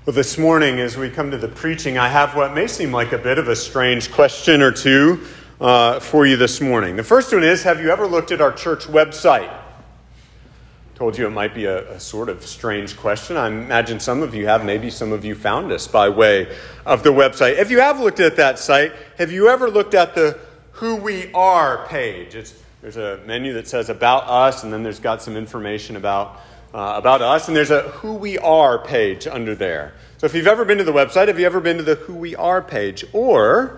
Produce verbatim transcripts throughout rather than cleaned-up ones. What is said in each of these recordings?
Well, this morning, as we come to the preaching, I have what may seem like a bit of a strange question or two uh, for you this morning. The first one is, have you ever looked at our church website? Told you it might be a, a sort of strange question. I imagine some of you have. Maybe some of you found us by way of the website. If you have looked at that site, have you ever looked at the Who We Are page? It's, there's a menu that says About Us, and then there's got some information about Uh, about us, and there's a Who We Are page under there. So if you've ever been to the website, have you ever been to the Who We Are page? Or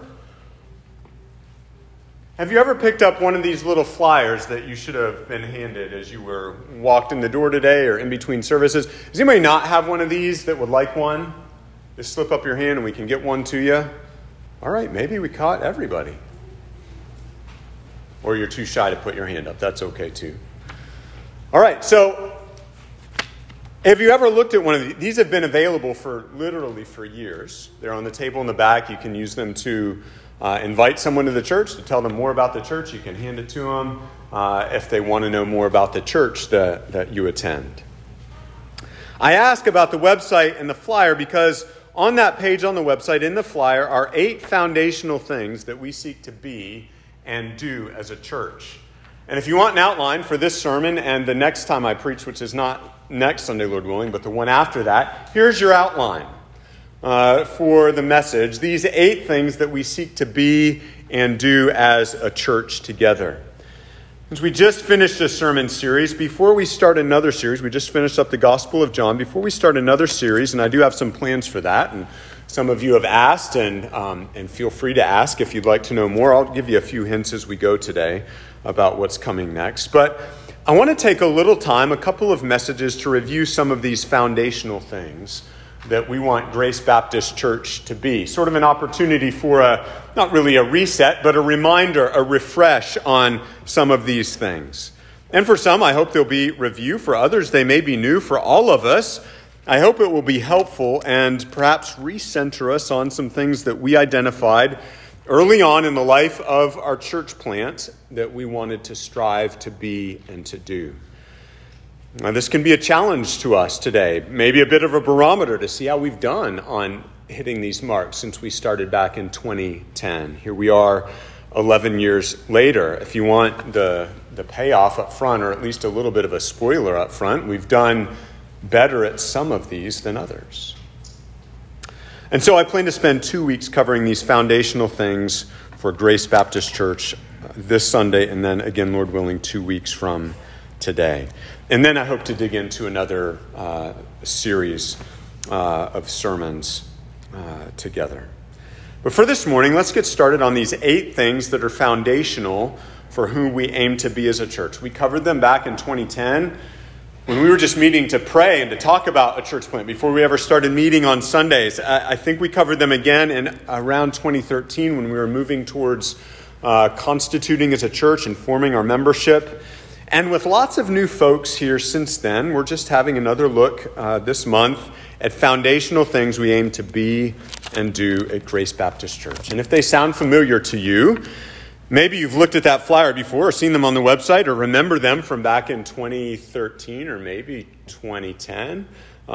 have you ever picked up one of these little flyers that you should have been handed as you were walked in the door today or in between services? Does anybody not have one of these that would like one? Just slip up your hand and we can get one to you. All right, maybe we caught everybody. Or you're too shy to put your hand up. That's okay too. All right, so have you ever looked at one of these? These have been available for literally for years. They're on the table in the back. You can use them to uh, invite someone to the church, to tell them more about the church. You can hand it to them uh, if they want to know more about the church that, that you attend. I ask about the website and the flyer because on that page on the website, in the flyer, are eight foundational things that we seek to be and do as a church. And if you want an outline for this sermon and the next time I preach, which is not next Sunday, Lord willing, but the one after that, here's your outline uh, for the message. These eight things that we seek to be and do as a church together. As we just finished a sermon series, before we start another series, we just finished up the Gospel of John. Before we start another series, and I do have some plans for that, and some of you have asked, and um, and feel free to ask if you'd like to know more. I'll give you a few hints as we go today about what's coming next. But I want to take a little time, a couple of messages, to review some of these foundational things that we want Grace Baptist Church to be. Sort of an opportunity for a, not really a reset, but a reminder, a refresh on some of these things. And for some, I hope there'll be review. For others, they may be new. For all of us, I hope it will be helpful and perhaps recenter us on some things that we identified early on in the life of our church plant that we wanted to strive to be and to do. Now, this can be a challenge to us today, maybe a bit of a barometer to see how we've done on hitting these marks since we started back in twenty ten. Here we are eleven years later. If you want the, the payoff up front, or at least a little bit of a spoiler up front, we've done better at some of these than others. And so I plan to spend two weeks covering these foundational things for Grace Baptist Church this Sunday, and then again, Lord willing, two weeks from today. And then I hope to dig into another uh, series uh, of sermons uh, together. But for this morning, let's get started on these eight things that are foundational for who we aim to be as a church. We covered them back in twenty ten. When we were just meeting to pray and to talk about a church plant before we ever started meeting on Sundays. I think we covered them again in around twenty thirteen when we were moving towards uh, constituting as a church and forming our membership. And with lots of new folks here since then, we're just having another look uh, this month at foundational things we aim to be and do at Grace Baptist Church. And if they sound familiar to you, maybe you've looked at that flyer before or seen them on the website or remember them from back in twenty thirteen or maybe twenty ten.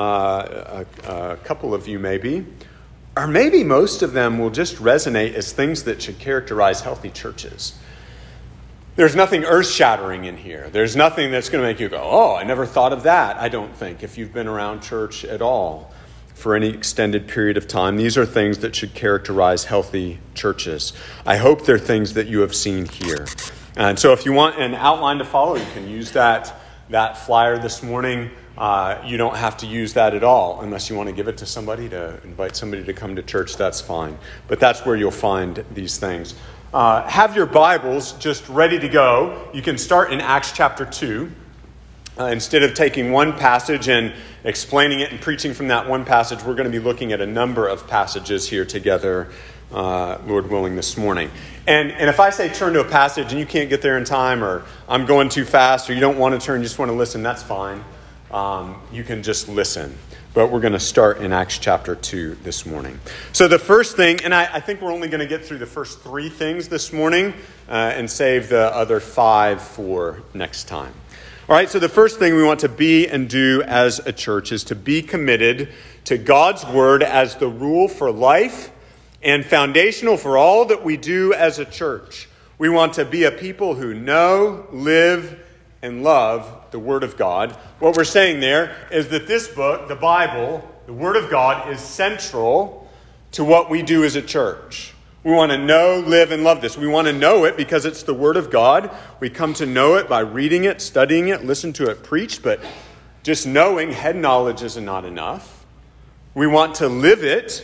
Uh, a, a couple of you maybe. Or maybe most of them will just resonate as things that should characterize healthy churches. There's nothing earth-shattering in here. There's nothing that's going to make you go, oh, I never thought of that, I don't think, if you've been around church at all for any extended period of time. These are things that should characterize healthy churches. I hope they're things that you have seen here. And so if you want an outline to follow, you can use that, that flyer this morning. Uh, you don't have to use that at all unless you want to give it to somebody, to invite somebody to come to church. That's fine. But that's where you'll find these things. Uh, have your Bibles just ready to go. You can start in Acts chapter two. Uh, instead of taking one passage and explaining it and preaching from that one passage, we're going to be looking at a number of passages here together, uh, Lord willing, this morning. And and if I say turn to a passage and you can't get there in time, or I'm going too fast, or you don't want to turn, you just want to listen, that's fine. Um, you can just listen. But we're going to start in Acts chapter two this morning. So the first thing, and I, I think we're only going to get through the first three things this morning uh, and save the other five for next time. All right, so the first thing we want to be and do as a church is to be committed to God's word as the rule for life and foundational for all that we do as a church. We want to be a people who know, live, and love the Word of God. What we're saying there is that this book, the Bible, the Word of God, is central to what we do as a church. We want to know, live, and love this. We want to know it because it's the Word of God. We come to know it by reading it, studying it, listen to it preached, but just knowing, head knowledge is not enough. We want to live it,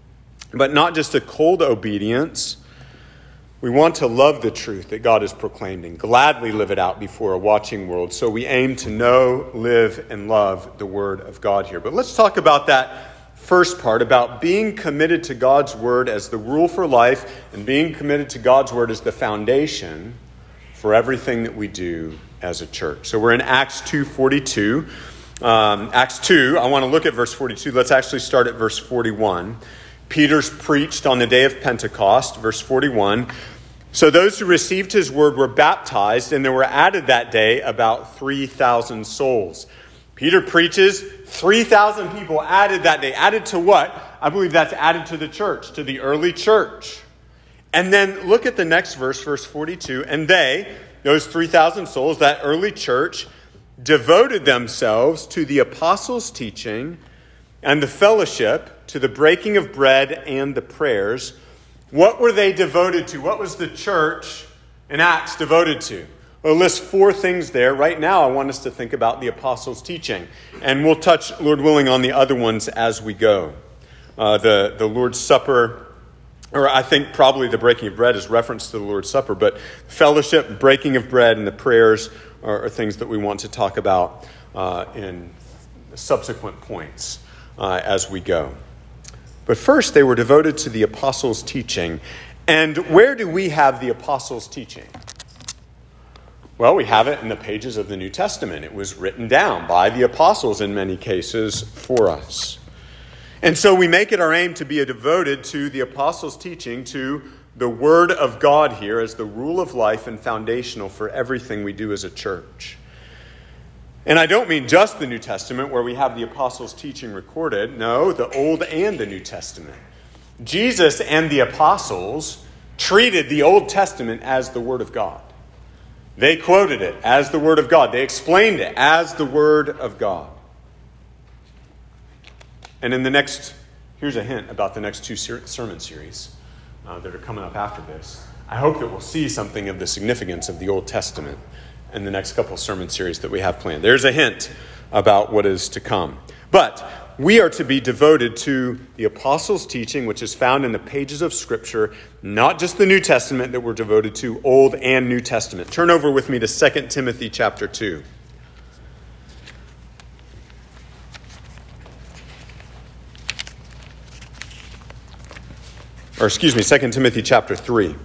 but not just a cold obedience. We want to love the truth that God has proclaimed and gladly live it out before a watching world. So we aim to know, live, and love the Word of God here. But let's talk about that first part, about being committed to God's Word as the rule for life and being committed to God's Word as the foundation for everything that we do as a church. So we're in Acts two forty-two. Um, Acts two, I want to look at verse forty-two. Let's actually start at verse forty-one. Peter's preached on the day of Pentecost, verse forty-one. So those who received his word were baptized, and there were added that day about three thousand souls. Peter preaches, three thousand people added that day. Added to what? I believe that's added to the church, to the early church. And then look at the next verse, verse forty-two. And they, those three thousand souls, that early church, devoted themselves to the apostles' teaching and the fellowship, to the breaking of bread and the prayers. What were they devoted to? What was the church in Acts devoted to? Well, it lists four things there. Right now, I want us to think about the apostles' teaching. And we'll touch, Lord willing, on the other ones as we go. Uh, the, the Lord's Supper, or I think probably the breaking of bread is reference to the Lord's Supper, but fellowship, breaking of bread, and the prayers are, are things that we want to talk about uh, in subsequent points uh, as we go. But first, they were devoted to the apostles' teaching. And where do we have the apostles' teaching? Well, we have it in the pages of the New Testament. It was written down by the apostles in many cases for us. And so we make it our aim to be devoted to the apostles' teaching, to the Word of God here as the rule of life and foundational for everything we do as a church. And I don't mean just the New Testament where we have the apostles' teaching recorded. No, the Old and the New Testament. Jesus and the apostles treated the Old Testament as the Word of God. They quoted it as the Word of God. They explained it as the Word of God. And in the next, here's a hint about the next two ser- sermon series uh, that are coming up after this. I hope that we'll see something of the significance of the Old Testament in the next couple sermon series that we have planned. There's a hint about what is to come. But we are to be devoted to the apostles' teaching, which is found in the pages of Scripture, not just the New Testament that we're devoted to, Old and New Testament. Turn over with me to Second Timothy chapter two. Or excuse me, Second Timothy chapter three.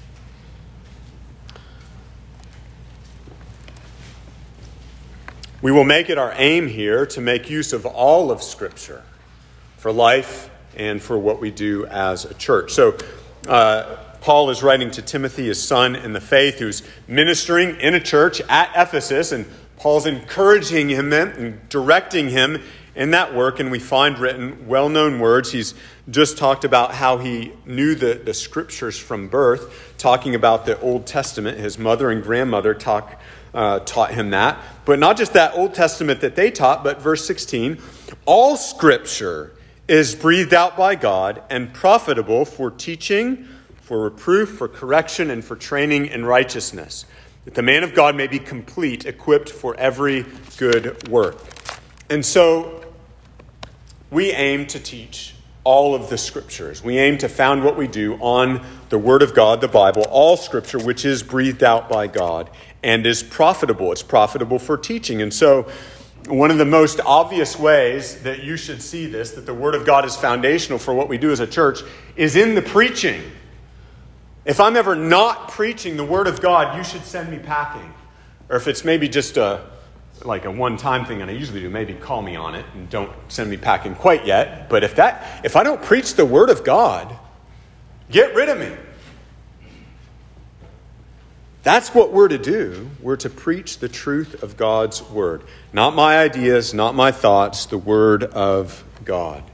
We will make it our aim here to make use of all of Scripture for life and for what we do as a church. So uh, Paul is writing to Timothy, his son in the faith, who's ministering in a church at Ephesus, and Paul's encouraging him and directing him in that work, and we find written well-known words. He's just talked about how he knew the, the Scriptures from birth, talking about the Old Testament. His mother and grandmother talk Uh, taught him that. But not just that Old Testament that they taught, but verse sixteen, all Scripture is breathed out by God and profitable for teaching, for reproof, for correction, and for training in righteousness, that the man of God may be complete, equipped for every good work. And so we aim to teach all of the Scriptures. We aim to found what we do on the Word of God, the Bible, all Scripture, which is breathed out by God and is profitable. It's profitable for teaching. And so one of the most obvious ways that you should see this, that the Word of God is foundational for what we do as a church, is in the preaching. If I'm ever not preaching the Word of God, you should send me packing. Or if it's maybe just a like a one-time thing, and I usually do, maybe call me on it and don't send me packing quite yet. But if that, if I don't preach the Word of God, get rid of me. That's what we're to do. We're to preach the truth of God's Word. Not my ideas, not my thoughts, the Word of God.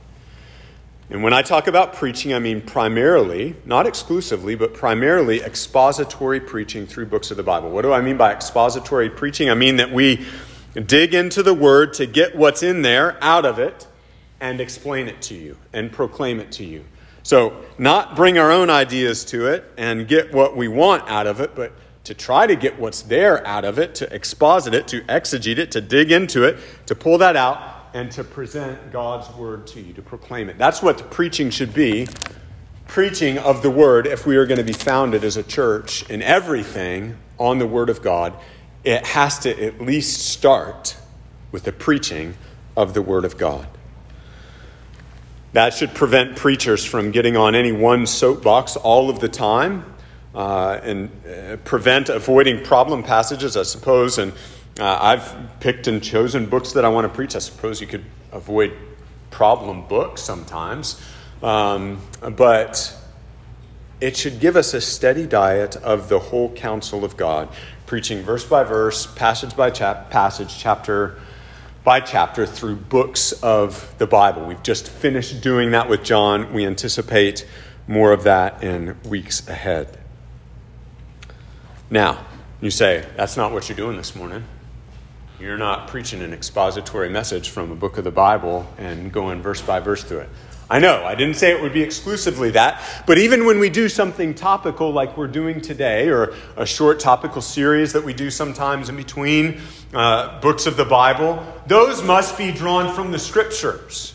And when I talk about preaching, I mean primarily, not exclusively, but primarily expository preaching through books of the Bible. What do I mean by expository preaching? I mean that we dig into the Word to get what's in there out of it and explain it to you and proclaim it to you. So not bring our own ideas to it and get what we want out of it, but to try to get what's there out of it, to exposit it, to exegete it, to dig into it, to pull that out, and to present God's Word to you, to proclaim it. That's what the preaching should be. Preaching of the Word, if we are going to be founded as a church in everything on the Word of God, it has to at least start with the preaching of the Word of God. That should prevent preachers from getting on any one soapbox all of the time uh, and uh, prevent avoiding problem passages, I suppose. And uh, I've picked and chosen books that I want to preach. I suppose you could avoid problem books sometimes. Um, but it should give us a steady diet of the whole counsel of God, preaching verse by verse, passage by chap- passage, chapter by chapter through books of the Bible. We've just finished doing that with John. We anticipate more of that in weeks ahead. Now, you say, that's not what you're doing this morning. You're not preaching an expository message from a book of the Bible and going verse by verse through it. I know, I didn't say it would be exclusively that, but even when we do something topical like we're doing today, or a short topical series that we do sometimes in between uh, books of the Bible, those must be drawn from the Scriptures.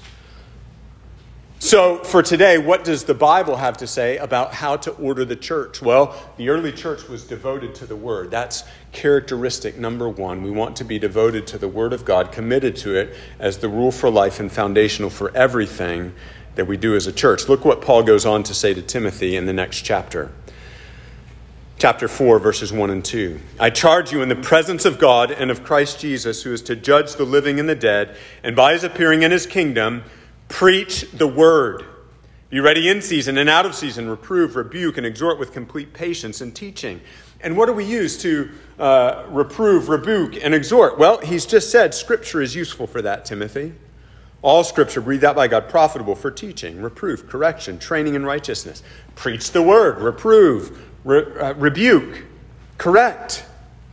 So for today, what does the Bible have to say about how to order the church? Well, the early church was devoted to the Word. That's characteristic number one. We want to be devoted to the Word of God, committed to it as the rule for life and foundational for everything that we do as a church. Look what Paul goes on to say to Timothy in the next chapter. Chapter four, verses one and two. I charge you in the presence of God and of Christ Jesus, who is to judge the living and the dead, and by his appearing in his kingdom, preach the word. Be ready in season and out of season, reprove, rebuke, and exhort with complete patience and teaching. And what do we use to uh, reprove, rebuke, and exhort? Well, he's just said Scripture is useful for that, Timothy. All Scripture breathed out by God, profitable for teaching, reproof, correction, training in righteousness. Preach the word, reprove, re- uh, rebuke, correct.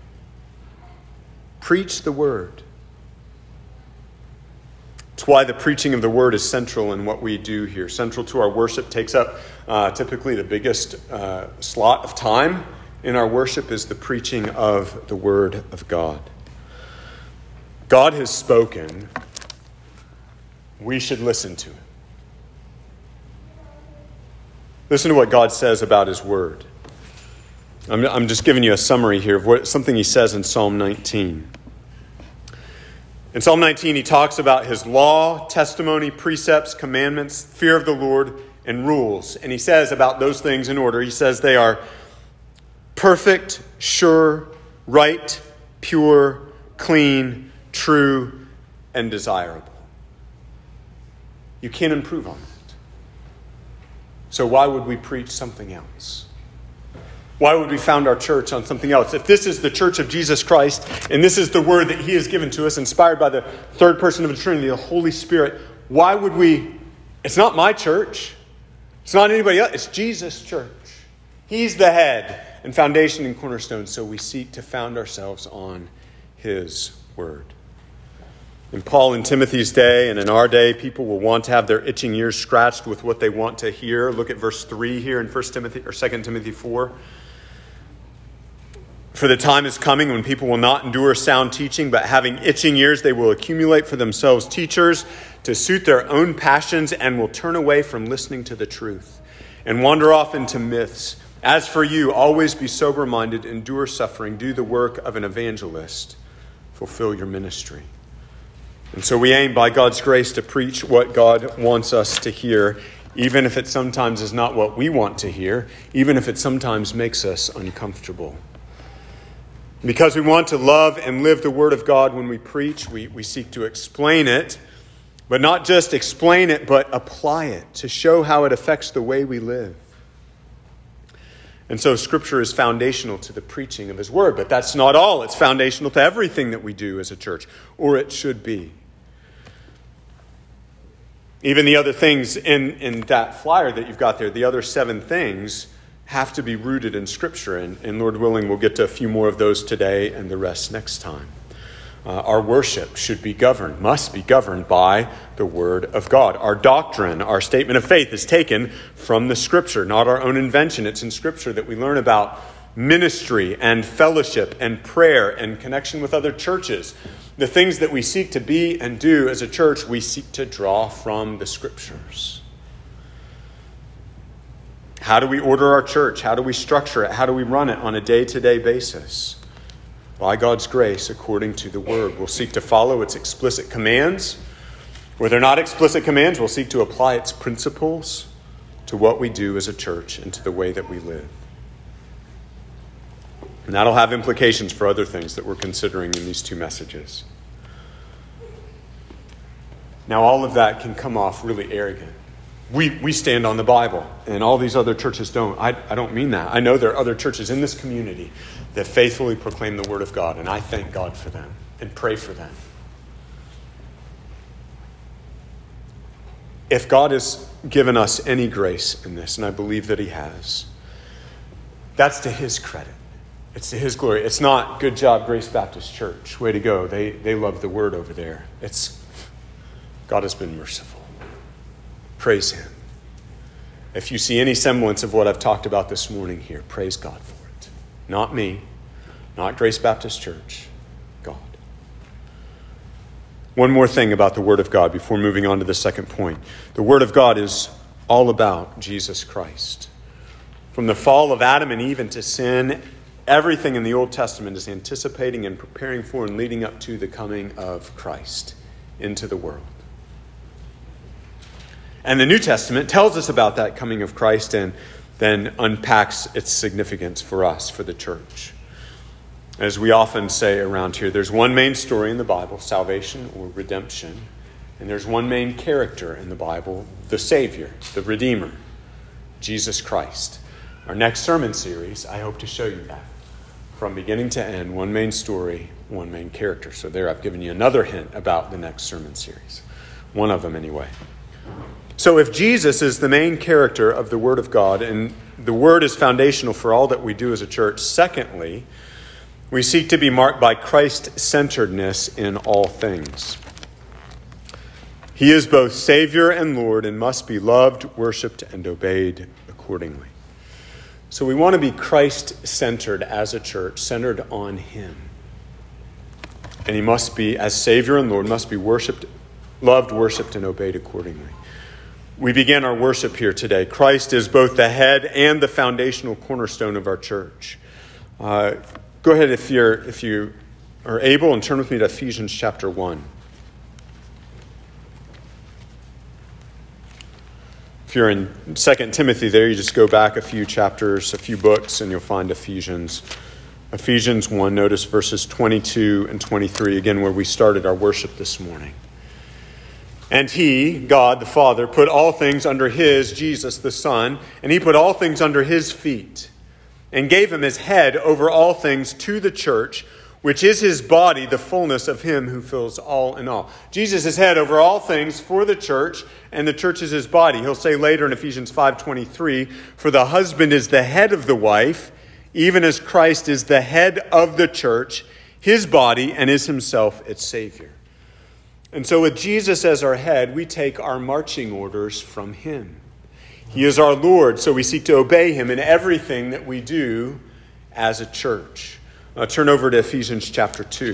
Preach the word. It's why the preaching of the word is central in what we do here. Central to our worship, takes up uh, typically the biggest uh, slot of time in our worship is the preaching of the word of God. God has spoken. We should listen to it. Listen to what God says about his word. I'm, I'm just giving you a summary here of what, something he says in Psalm nineteen. In Psalm nineteen, he talks about his law, testimony, precepts, commandments, fear of the Lord, and rules. And he says about those things in order, he says they are perfect, sure, right, pure, clean, true, and desirable. You can't improve on that. So why would we preach something else? Why would we found our church on something else? If this is the church of Jesus Christ, and this is the word that he has given to us, inspired by the third person of the Trinity, the Holy Spirit, why would we... It's not my church. It's not anybody else. It's Jesus' church. He's the head and foundation and cornerstone, so we seek to found ourselves on his word. In Paul and Timothy's day and in our day, people will want to have their itching ears scratched with what they want to hear. Look at verse three here in First Timothy or Second Timothy four. For the time is coming when people will not endure sound teaching, but having itching ears, they will accumulate for themselves teachers to suit their own passions and will turn away from listening to the truth and wander off into myths. As for you, always be sober-minded, endure suffering, do the work of an evangelist, fulfill your ministry. And so we aim by God's grace to preach what God wants us to hear, even if it sometimes is not what we want to hear, even if it sometimes makes us uncomfortable. Because we want to love and live the Word of God when we preach, we, we seek to explain it, but not just explain it, but apply it to show how it affects the way we live. And so Scripture is foundational to the preaching of his word, but that's not all. It's foundational to everything that we do as a church, or it should be. Even the other things in, in that flyer that you've got there, the other seven things have to be rooted in Scripture. And, and Lord willing, we'll get to a few more of those today and the rest next time. Uh, our worship should be governed, must be governed by the Word of God. Our doctrine, our statement of faith is taken from the Scripture, not our own invention. It's in Scripture that we learn about ministry and fellowship and prayer and connection with other churches. The things that we seek to be and do as a church, we seek to draw from the Scriptures. How do we order our church? How do we structure it? How do we run it on a day-to-day basis? By God's grace, according to the Word. We'll seek to follow its explicit commands. Where they're not explicit commands, we'll seek to apply its principles to what we do as a church and to the way that we live. And that'll have implications for other things that we're considering in these two messages. Now, all of that can come off really arrogant. We we stand on the Bible, and all these other churches don't. I, I don't mean that. I know there are other churches in this community that faithfully proclaim the Word of God, and I thank God for them and pray for them. If God has given us any grace in this, and I believe that He has, that's to His credit. It's to His glory. It's not, good job, Grace Baptist Church. Way to go. They, they love the Word over there. It's, God has been merciful. Praise Him. If you see any semblance of what I've talked about this morning here, praise God for it. Not me, not Grace Baptist Church, God. One more thing about the Word of God before moving on to the second point. The Word of God is all about Jesus Christ. From the fall of Adam and Eve into sin, everything in the Old Testament is anticipating and preparing for and leading up to the coming of Christ into the world. And the New Testament tells us about that coming of Christ and then unpacks its significance for us, for the church. As we often say around here, there's one main story in the Bible, salvation or redemption. And there's one main character in the Bible, the Savior, the Redeemer, Jesus Christ. Our next sermon series, I hope to show you that. From beginning to end, one main story, one main character. So there I've given you another hint about the next sermon series. One of them anyway. So if Jesus is the main character of the Word of God, and the Word is foundational for all that we do as a church, secondly, we seek to be marked by Christ-centeredness in all things. He is both Savior and Lord and must be loved, worshipped, and obeyed accordingly. So we want to be Christ-centered as a church, centered on Him. And He must be, as Savior and Lord, must be worshipped, loved, worshipped, and obeyed accordingly. We began our worship here today. Christ is both the head and the foundational cornerstone of our church. Uh, go ahead if you're if you are able and turn with me to Ephesians chapter one. If you're in Second Timothy there, you just go back a few chapters, a few books, and you'll find Ephesians. Ephesians one, notice verses twenty-two and twenty-three, again where we started our worship this morning. And He, God the Father, put all things under His, Jesus the Son, and He put all things under His feet, and gave Him as head over all things to the church, which is His body, the fullness of Him who fills all in all. Jesus is head over all things for the church, and the church is His body. He'll say later in Ephesians five twenty-three, for the husband is the head of the wife, even as Christ is the head of the church, His body, and is Himself its Savior. And so with Jesus as our head, we take our marching orders from Him. He is our Lord, so we seek to obey Him in everything that we do as a church. Uh, turn over to Ephesians chapter two.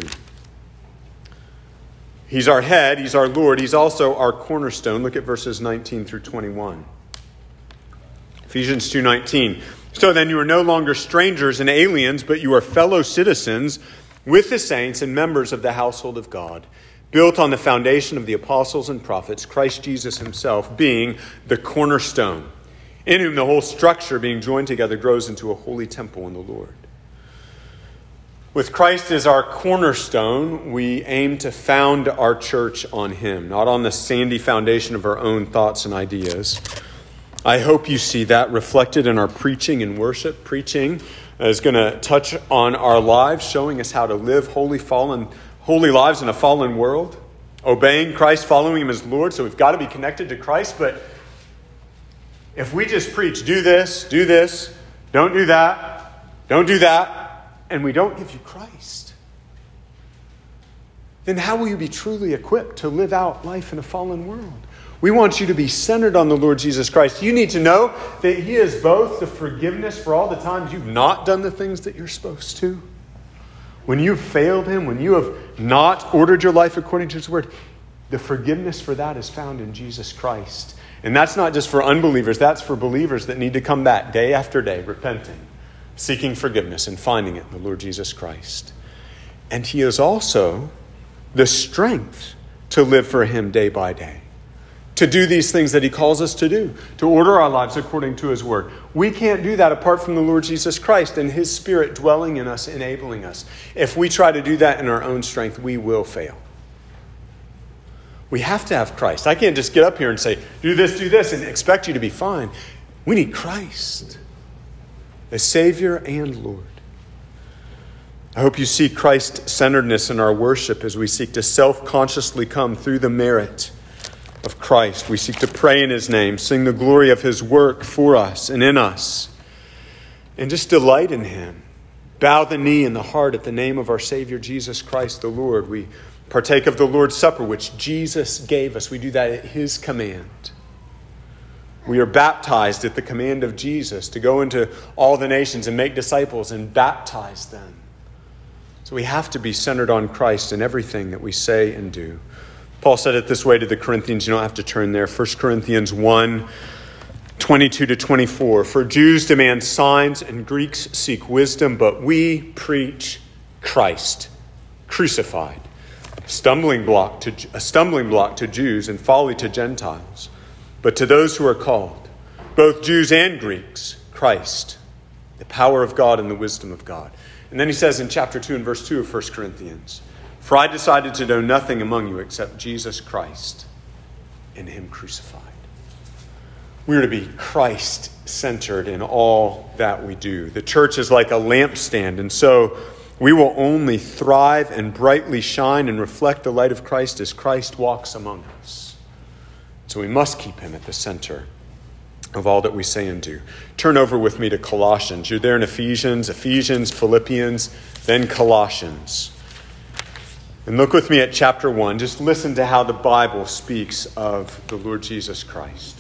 He's our head, He's our Lord, He's also our cornerstone. Look at verses nineteen through twenty-one. Ephesians two nineteen. So then you are no longer strangers and aliens, but you are fellow citizens with the saints and members of the household of God, built on the foundation of the apostles and prophets, Christ Jesus Himself being the cornerstone, in whom the whole structure being joined together grows into a holy temple in the Lord. With Christ as our cornerstone, we aim to found our church on Him, not on the sandy foundation of our own thoughts and ideas. I hope you see that reflected in our preaching and worship. Preaching is going to touch on our lives, showing us how to live holy, fallen, holy lives in a fallen world. obeying Christ, following him as Lord. So we've got to be connected to Christ. But if we just preach, do this, do this, don't do that, don't do that, and we don't give you Christ, then how will you be truly equipped to live out life in a fallen world? We want you to be centered on the Lord Jesus Christ. You need to know that he is both the forgiveness for all the times you've not done the things that you're supposed to. When you've failed him, when you have not ordered your life according to his word, the forgiveness for that is found in Jesus Christ. And that's not just for unbelievers. That's for believers that need to come back day after day, repenting, seeking forgiveness, and finding it in the Lord Jesus Christ. And he is also the strength to live for him day by day, to do these things that he calls us to do, to order our lives according to his word. We can't do that apart from the Lord Jesus Christ and his Spirit dwelling in us, enabling us. If we try to do that in our own strength, we will fail. We have to have Christ. I can't just get up here and say, do this, do this, and expect you to be fine. We need Christ, the Savior and Lord. I hope you see Christ-centeredness in our worship as we seek to self-consciously come through the merit of Christ. We seek to pray in his name, sing the glory of his work for us and in us, and just delight in him. Bow the knee in the heart at the name of our Savior, Jesus Christ the Lord. We partake of the Lord's Supper, which Jesus gave us. We do that at his command. We are baptized at the command of Jesus to go into all the nations and make disciples and baptize them. So we have to be centered on Christ in everything that we say and do. Paul said it this way to the Corinthians. You don't have to turn there. First Corinthians one, twenty-two to twenty-four. For Jews demand signs and Greeks seek wisdom, but we preach Christ crucified. Stumbling block to, a stumbling block to Jews and folly to Gentiles. But to those who are called, both Jews and Greeks, Christ, the power of God and the wisdom of God. And then he says in chapter two and verse two of First Corinthians, for I decided to know nothing among you except Jesus Christ and him crucified. We are to be Christ-centered in all that we do. The church is like a lampstand, and so we will only thrive and brightly shine and reflect the light of Christ as Christ walks among us. So we must keep him at the center of all that we say and do. Turn over with me to Colossians. You're there in Ephesians, Ephesians, Philippians, then Colossians. And look with me at chapter one. Just listen to how the Bible speaks of the Lord Jesus Christ.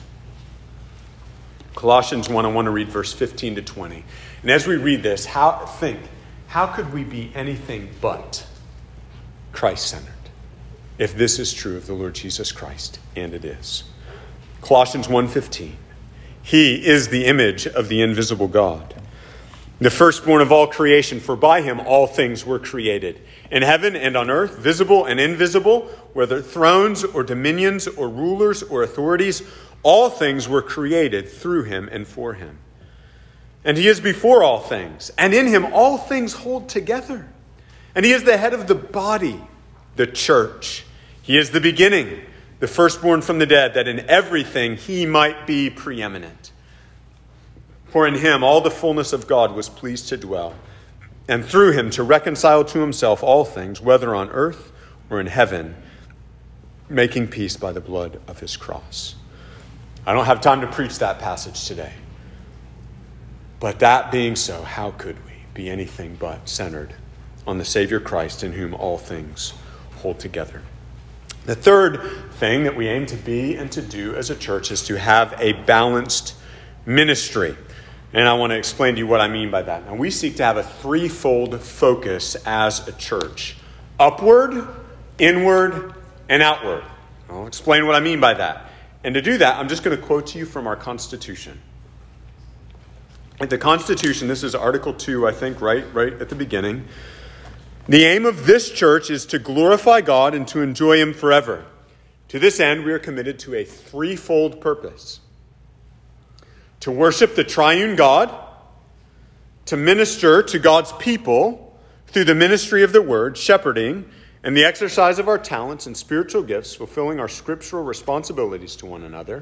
Colossians one, I want to read verse fifteen to twenty. And as we read this, how think, how could we be anything but Christ-centered if this is true of the Lord Jesus Christ? And it is. Colossians one fifteen. He is the image of the invisible God, the firstborn of all creation, for by him all things were created, in heaven and on earth, visible and invisible, whether thrones or dominions or rulers or authorities, all things were created through him and for him. And he is before all things, and in him all things hold together. And he is the head of the body, the church. He is the beginning, the firstborn from the dead, that in everything he might be preeminent. For in him all the fullness of God was pleased to dwell, and through him to reconcile to himself all things, whether on earth or in heaven, making peace by the blood of his cross. I don't have time to preach that passage today. But that being so, how could we be anything but centered on the Savior Christ, in whom all things hold together? The third thing that we aim to be and to do as a church is to have a balanced ministry. And I want to explain to you what I mean by that. Now, we seek to have a threefold focus as a church: upward, inward, and outward. I'll explain what I mean by that. And to do that, I'm just going to quote to you from our Constitution. At the Constitution, this is Article two, I think, right, right at the beginning. The aim of this church is to glorify God and to enjoy him forever. To this end, we are committed to a threefold purpose: to worship the triune God, to minister to God's people through the ministry of the word, shepherding, and the exercise of our talents and spiritual gifts, fulfilling our scriptural responsibilities to one another,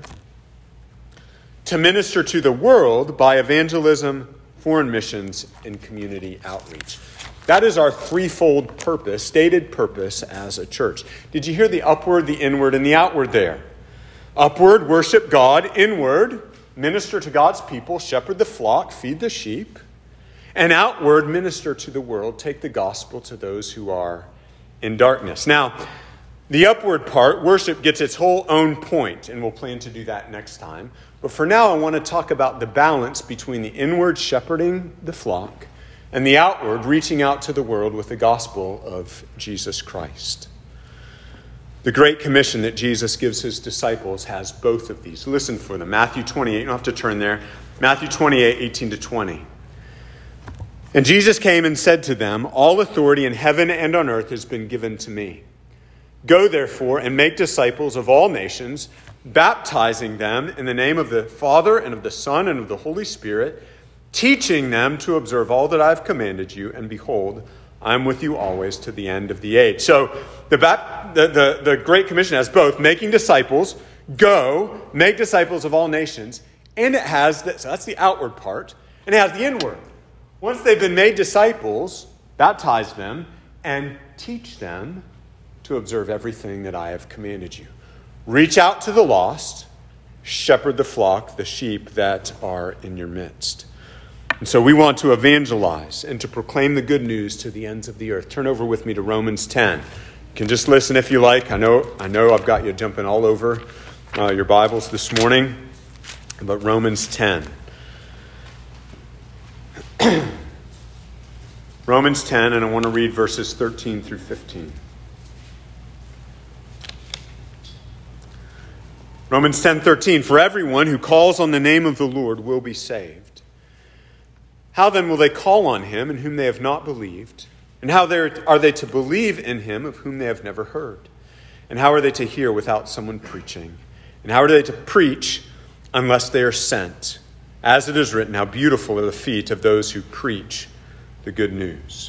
to minister to the world by evangelism, foreign missions, and community outreach. That is our threefold purpose, stated purpose as a church. Did you hear the upward, the inward, and the outward there? Upward, worship God. Inward, minister to God's people, shepherd the flock, feed the sheep. And outward, minister to the world, take the gospel to those who are in darkness. Now, the upward part, worship, gets its whole own point, and we'll plan to do that next time. But for now, I want to talk about the balance between the inward shepherding the flock and the outward reaching out to the world with the gospel of Jesus Christ. The Great Commission that Jesus gives his disciples has both of these. Listen for them. Matthew twenty-eight, you don't have to turn there. Matthew twenty-eight, eighteen to twenty. And Jesus came and said to them, all authority in heaven and on earth has been given to me. Go therefore and make disciples of all nations, baptizing them in the name of the Father and of the Son and of the Holy Spirit, teaching them to observe all that I have commanded you, and behold, I am with you always to the end of the age. So the, the, the, the Great Commission has both making disciples, go, make disciples of all nations, and it has, the, so that's the outward part, and it has the inward. Once they've been made disciples, baptize them, and teach them to observe everything that I have commanded you. Reach out to the lost, shepherd the flock, the sheep that are in your midst. And so we want to evangelize and to proclaim the good news to the ends of the earth. Turn over with me to Romans ten. You can just listen if you like. I know, I know I've got you jumping all over uh, your Bibles this morning, but Romans ten. Romans ten, and I want to read verses thirteen through fifteen. Romans ten thirteen, for everyone who calls on the name of the Lord will be saved. How then will they call on him in whom they have not believed? And how are they to believe in him of whom they have never heard? And how are they to hear without someone preaching? And how are they to preach unless they are sent? As it is written, how beautiful are the feet of those who preach the good news.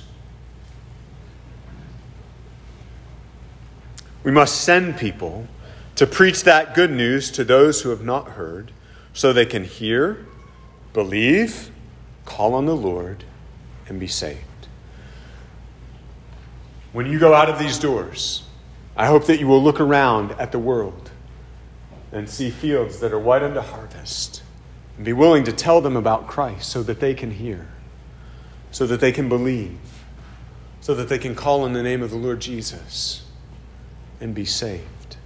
We must send people to preach that good news to those who have not heard, so they can hear, believe, call on the Lord, and be saved. When you go out of these doors, I hope that you will look around at the world and see fields that are white unto harvest, and be willing to tell them about Christ so that they can hear, so that they can believe, so that they can call on the name of the Lord Jesus and be saved.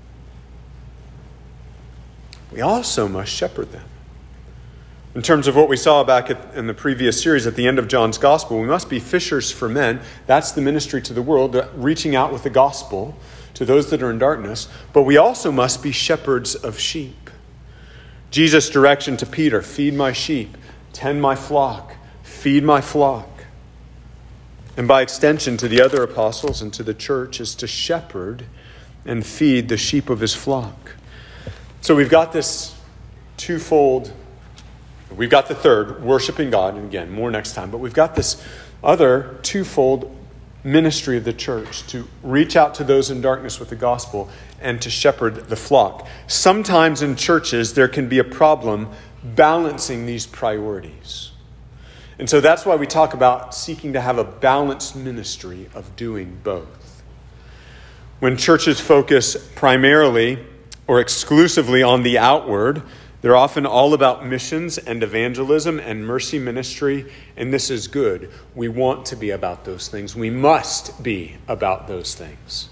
We also must shepherd them. In terms of what we saw back at, in the previous series at the end of John's Gospel, we must be fishers for men. That's the ministry to the world, reaching out with the gospel to those that are in darkness. But we also must be shepherds of sheep. Jesus' direction to Peter, feed my sheep, tend my flock, feed my flock. And by extension to the other apostles and to the church is to shepherd and feed the sheep of his flock. So we've got this twofold. We've got the third, worshiping God, and again, more next time. But we've got this other twofold ministry of the church to reach out to those in darkness with the gospel and to shepherd the flock. Sometimes in churches, there can be a problem balancing these priorities. And so that's why we talk about seeking to have a balanced ministry of doing both. When churches focus primarily or exclusively on the outward, they're often all about missions and evangelism and mercy ministry, and this is good. We want to be about those things. We must be about those things.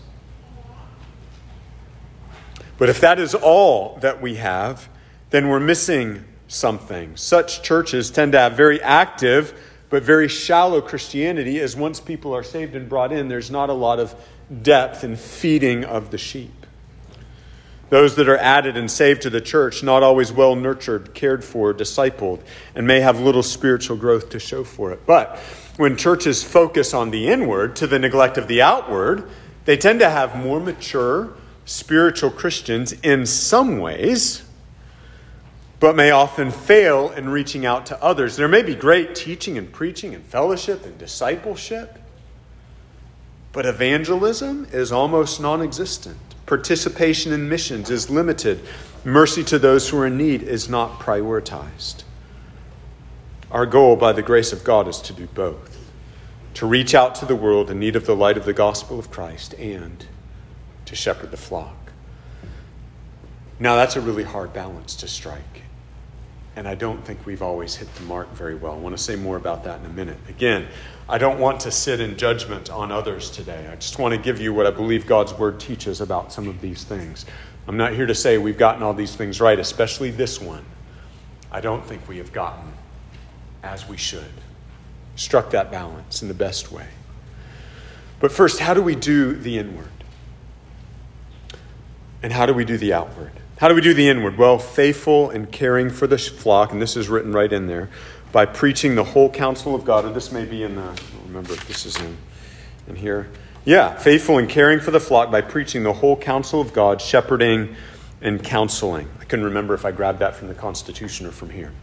But if that is all that we have, then we're missing something. Such churches tend to have very active but very shallow Christianity, as once people are saved and brought in, there's not a lot of depth and feeding of the sheep. Those that are added and saved to the church, not always well nurtured, cared for, discipled, and may have little spiritual growth to show for it. But when churches focus on the inward to the neglect of the outward, they tend to have more mature spiritual Christians in some ways, but may often fail in reaching out to others. There may be great teaching and preaching and fellowship and discipleship, but evangelism is almost non-existent. Participation in missions is limited. Mercy to those who are in need is not prioritized. Our goal, by the grace of God, is to do both. to reach out to the world in need of the light of the gospel of Christ, and to shepherd the flock. Now, that's a really hard balance to strike. And I don't think we've always hit the mark very well. I want to say more about that in a minute. Again, I don't want to sit in judgment on others today. I just want to give you what I believe God's word teaches about some of these things. I'm not here to say we've gotten all these things right, especially this one. I don't think we have gotten as we should. Struck that balance in the best way. But first, how do we do the inward? And how do we do the outward? How do we do the inward? Well, faithful and caring for the flock, and this is written right in there, by preaching the whole counsel of God. Or this may be in the, I don't remember if this is in, in here. Yeah, faithful and caring for the flock by preaching the whole counsel of God, shepherding and counseling. I couldn't remember if I grabbed that from the Constitution or from here.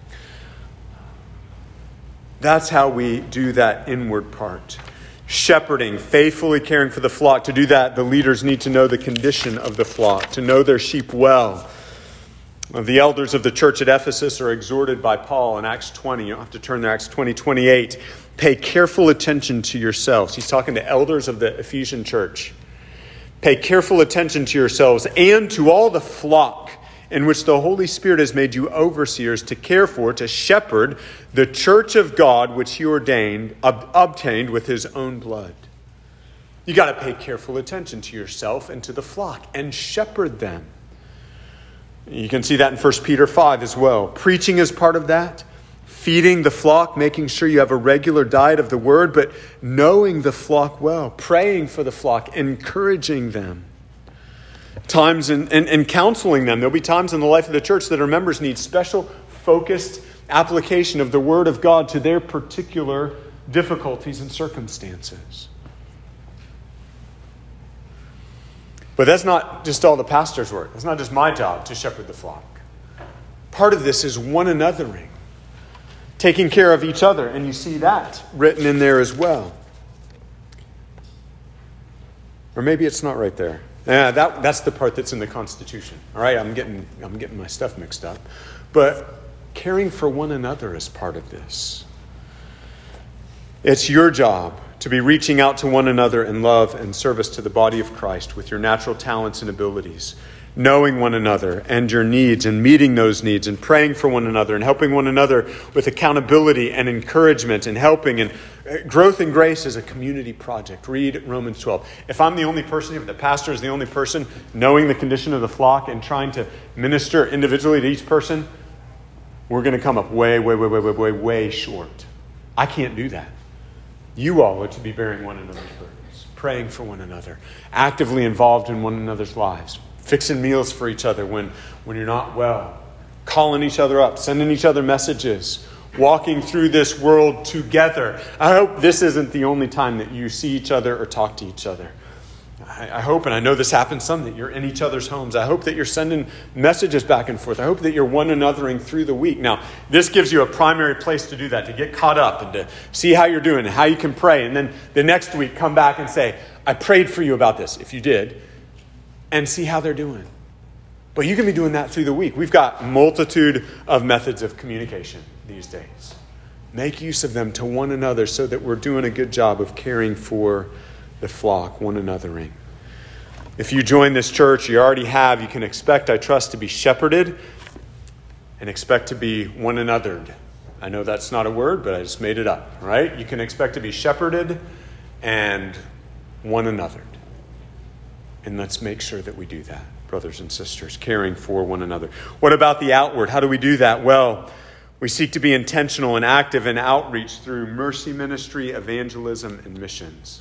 That's how we do that inward part. Shepherding, faithfully caring for the flock. To do that, the leaders need to know the condition of the flock, to know their sheep well. The elders of the church at Ephesus are exhorted by Paul in Acts twenty. You don't have to turn to Acts twenty, twenty-eight. Pay careful attention to yourselves. He's talking to elders of the Ephesian church. Pay careful attention to yourselves and to all the flock in which the Holy Spirit has made you overseers to care for, to shepherd the church of God, which he ordained, ob- obtained with his own blood. You got to pay careful attention to yourself and to the flock and shepherd them. You can see that in First Peter five as well. Preaching is part of that. Feeding the flock, making sure you have a regular diet of the word, but knowing the flock well, praying for the flock, encouraging them. Times in, in, in counseling them. There'll be times in the life of the church that our members need special, focused application of the Word of God to their particular difficulties and circumstances. But that's not just all the pastor's work. It's not just my job to shepherd the flock. Part of this is one anothering, taking care of each other. And you see that written in there as well. Or maybe it's not right there. Yeah, that, that's the part that's in the Constitution. All right, I'm getting I'm getting my stuff mixed up. But caring for one another is part of this. It's your job to be reaching out to one another in love and service to the body of Christ with your natural talents and abilities, knowing one another and your needs and meeting those needs and praying for one another and helping one another with accountability and encouragement and helping. And growth in grace is a community project. Read Romans twelve. If I'm the only person, if the pastor is the only person knowing the condition of the flock and trying to minister individually to each person, we're going to come up way, way, way, way, way, way, way short. I can't do that. You all are to be bearing one another's burdens, praying for one another, actively involved in one another's lives, fixing meals for each other when, when you're not well, calling each other up, sending each other messages, walking through this world together. I hope this isn't the only time that you see each other or talk to each other. I, I hope, and I know this happens some, that you're in each other's homes. I hope that you're sending messages back and forth. I hope that you're one anothering through the week. Now, this gives you a primary place to do that, to get caught up and to see how you're doing and how you can pray. And then the next week, come back and say, I prayed for you about this, if you did, and see how they're doing. But you can be doing that through the week. We've got a multitude of methods of communication these days. Make use of them to one another so that we're doing a good job of caring for the flock, one anothering. If you join this church, you already have, you can expect, I trust, to be shepherded and expect to be one anothered. I know that's not a word, but I just made it up, right? You can expect to be shepherded and one anothered. And let's make sure that we do that, brothers and sisters, caring for one another. What about the outward? How do we do that? Well, we seek to be intentional and active in outreach through mercy ministry, evangelism, and missions.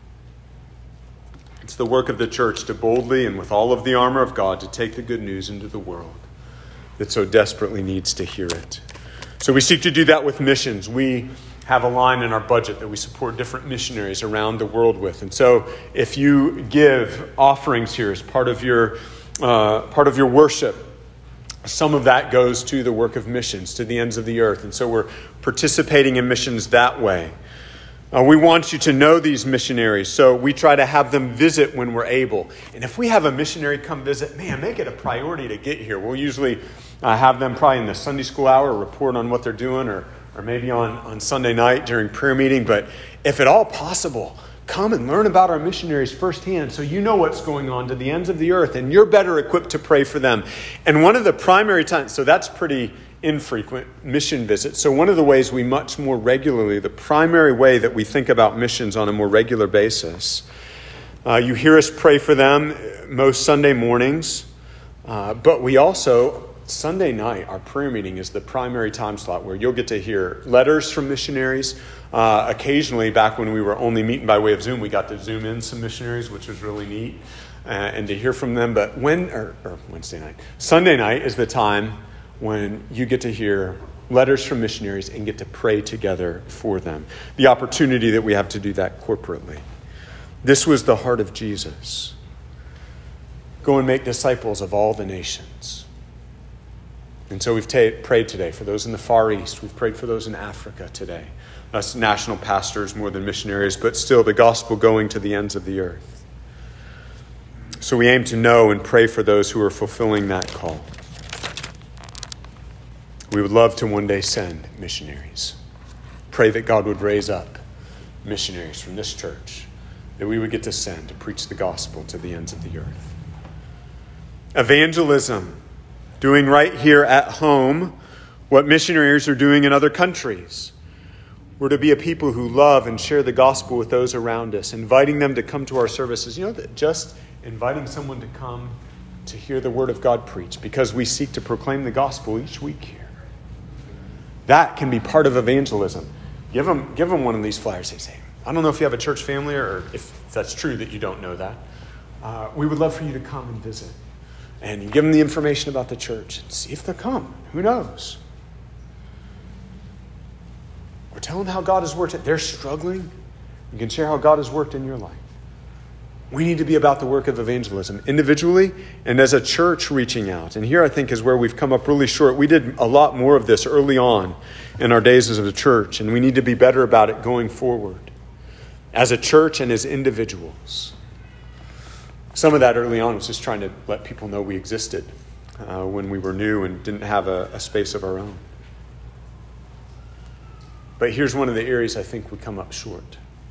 It's the work of the church to boldly and with all of the armor of God to take the good news into the world that so desperately needs to hear it. So we seek to do that with missions. We have a line in our budget that we support different missionaries around the world with. And so if you give offerings here as part of your uh, part of your worship, some of that goes to the work of missions, to the ends of the earth. And so we're participating in missions that way. Uh, we want you to know these missionaries, so we try to have them visit when we're able. And if we have a missionary come visit, man, make it a priority to get here. We'll usually uh, have them probably in the Sunday school hour report on what they're doing, or, or maybe on, on Sunday night during prayer meeting. But if at all possible, come and learn about our missionaries firsthand so you know what's going on to the ends of the earth, and you're better equipped to pray for them. And one of the primary times, so that's pretty infrequent, mission visits. So one of the ways we much more regularly, the primary way that we think about missions on a more regular basis, uh, you hear us pray for them most Sunday mornings, uh, but we also, Sunday night, our prayer meeting is the primary time slot where you'll get to hear letters from missionaries. Uh, occasionally, back when we were only meeting by way of Zoom, we got to Zoom in some missionaries, which was really neat, uh, and to hear from them. But when, or, or Wednesday night, Sunday night is the time when you get to hear letters from missionaries and get to pray together for them. The opportunity that we have to do that corporately. This was the heart of Jesus. Go and make disciples of all the nations. And so we've ta- prayed today for those in the Far East. We've prayed for those in Africa today. Us national pastors more than missionaries, but still the gospel going to the ends of the earth. So we aim to know and pray for those who are fulfilling that call. We would love to one day send missionaries. Pray that God would raise up missionaries from this church that we would get to send to preach the gospel to the ends of the earth. Evangelism, doing right here at home what missionaries are doing in other countries. We're to be a people who love and share the gospel with those around us, inviting them to come to our services. You know that just inviting someone to come to hear the word of God preached, because we seek to proclaim the gospel each week here. That can be part of evangelism. Give them, give them one of these flyers. They say, I don't know if you have a church family or if that's true that you don't know that. Uh, we would love for you to come and visit. And you give them the information about the church and see if they'll come. Who knows? Or tell them how God has worked. They're struggling. You can share how God has worked in your life. We need to be about the work of evangelism, individually and as a church reaching out. And here I think is where we've come up really short. We did a lot more of this early on in our days as a church, and we need to be better about it going forward as a church and as individuals. Some of that early on was just trying to let people know we existed uh, when we were new and didn't have a, a space of our own. But here's one of the areas I think we come up short.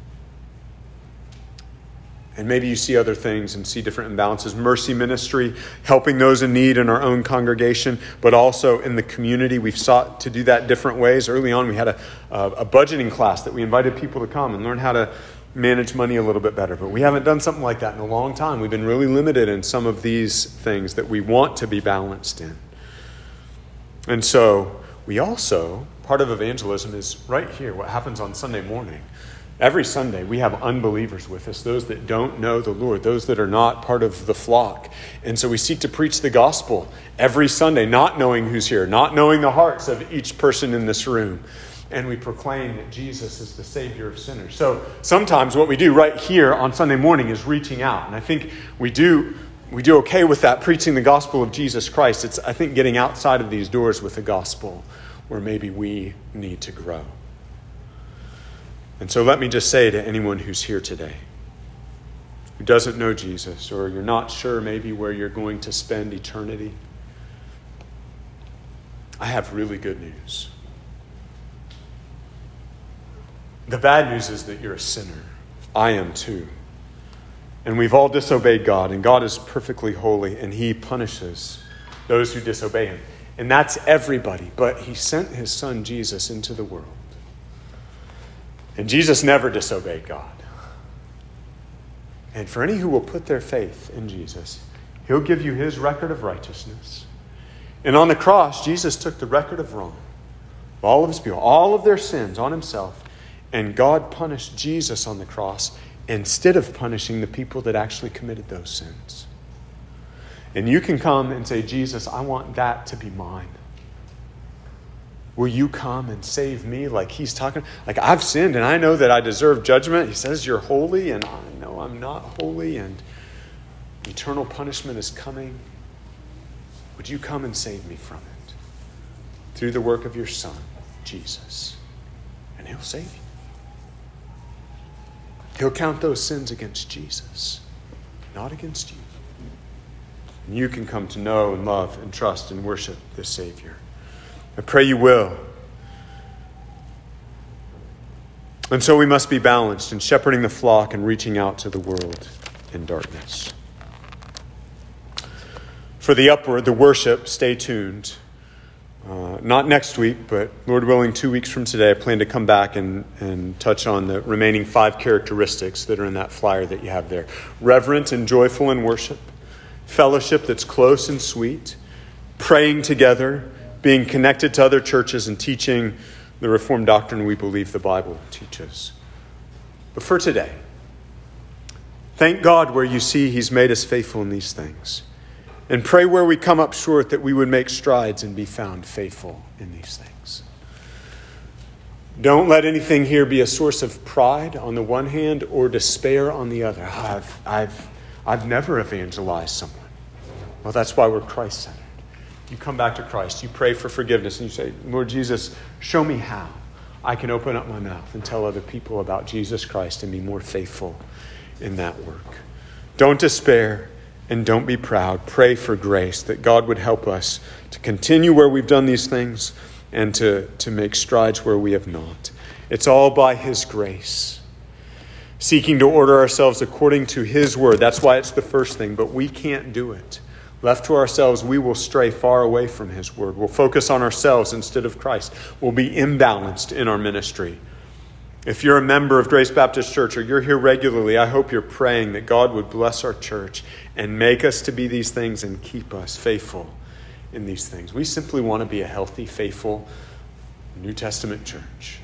And maybe you see other things and see different imbalances. Mercy ministry, helping those in need in our own congregation, but also in the community. We've sought to do that different ways. Early on, we had a, a, a budgeting class that we invited people to come and learn how to manage money a little bit better. But we haven't done something like that in a long time. We've been really limited in some of these things that we want to be balanced in. And so we also, part of evangelism is right here, what happens on Sunday morning. Every Sunday, we have unbelievers with us, those that don't know the Lord, those that are not part of the flock. And so we seek to preach the gospel every Sunday, not knowing who's here, not knowing the hearts of each person in this room. And we proclaim that Jesus is the Savior of sinners. So sometimes what we do right here on Sunday morning is reaching out. And I think we do we do okay with that, preaching the gospel of Jesus Christ. It's, I think, getting outside of these doors with the gospel where maybe we need to grow. And so let me just say to anyone who's here today, who doesn't know Jesus, or you're not sure maybe where you're going to spend eternity, I have really good news. The bad news is that you're a sinner. I am too. And we've all disobeyed God, and God is perfectly holy, and he punishes those who disobey him. And that's everybody, but he sent his son Jesus into the world. And Jesus never disobeyed God. And for any who will put their faith in Jesus, he'll give you his record of righteousness. And on the cross, Jesus took the record of wrong, all of his people, all of their sins on himself. And God punished Jesus on the cross instead of punishing the people that actually committed those sins. And you can come and say, Jesus, I want that to be mine. Will you come and save me? Like he's talking, like I've sinned and I know that I deserve judgment. He says you're holy and I know I'm not holy and eternal punishment is coming. Would you come and save me from it? Through the work of your son, Jesus. And he'll save you. He'll count those sins against Jesus, not against you. And you can come to know and love and trust and worship this Savior. I pray you will. And so we must be balanced in shepherding the flock and reaching out to the world in darkness. For the upward, the worship, stay tuned. Uh, not next week, but Lord willing, two weeks from today, I plan to come back and, and touch on the remaining five characteristics that are in that flyer that you have there. Reverent and joyful in worship, fellowship that's close and sweet, praying together, being connected to other churches, and teaching the Reformed doctrine we believe the Bible teaches. But for today, thank God where you see He's made us faithful in these things. And pray where we come up short that we would make strides and be found faithful in these things. Don't let anything here be a source of pride on the one hand or despair on the other. I've, I've, I've never evangelized someone. Well, that's why we're Christ-centered. You come back to Christ, you pray for forgiveness, and you say, Lord Jesus, show me how I can open up my mouth and tell other people about Jesus Christ and be more faithful in that work. Don't despair. And don't be proud. Pray for grace that God would help us to continue where we've done these things and to, to make strides where we have not. It's all by His grace. Seeking to order ourselves according to His word. That's why it's the first thing, but we can't do it. Left to ourselves, we will stray far away from His word. We'll focus on ourselves instead of Christ. We'll be imbalanced in our ministry. If you're a member of Grace Baptist Church or you're here regularly, I hope you're praying that God would bless our church and make us to be these things and keep us faithful in these things. We simply want to be a healthy, faithful New Testament church.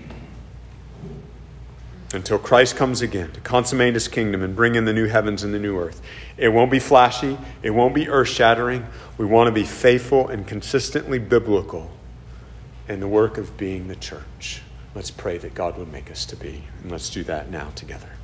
Until Christ comes again to consummate His kingdom and bring in the new heavens and the new earth. It won't be flashy. It won't be earth-shattering. We want to be faithful and consistently biblical in the work of being the church. Let's pray that God would make us to be. And let's do that now together.